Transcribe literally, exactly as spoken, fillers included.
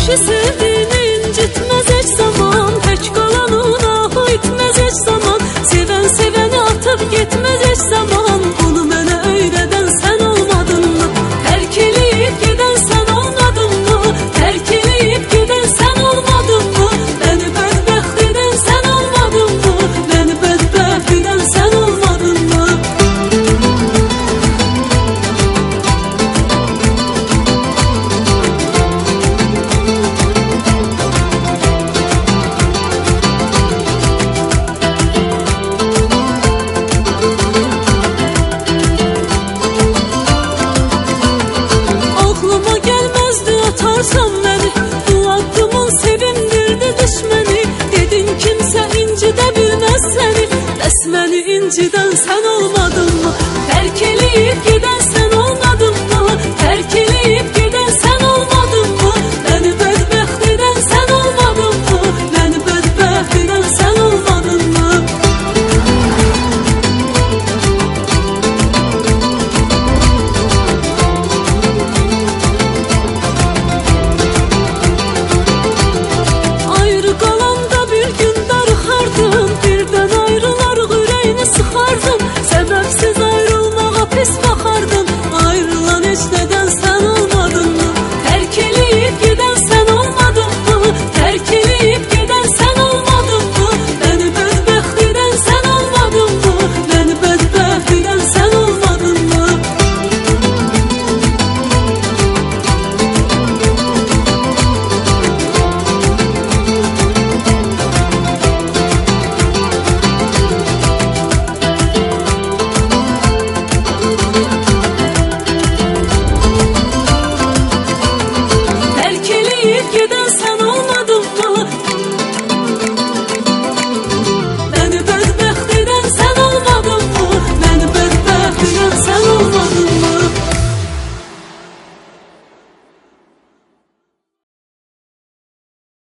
kişi sevdiğini incitmez hiç zaman, hiç kalanına itmez hiç zaman. Seven seveni atıp gitmez hiç zaman. Onu bana öğreden sen olmadın mı? Terk edip giden sen olmadın mı? Terk edip giden sen olmadın mı? Beni bedbaht eden sen olmadın mı? Beni bedbaht eden sen olmadın mı? Atarsan beni, bu addımın sevindirdi düşmeni. Dedin kimse incide bilmez seni, bəs məni incidən sen olma.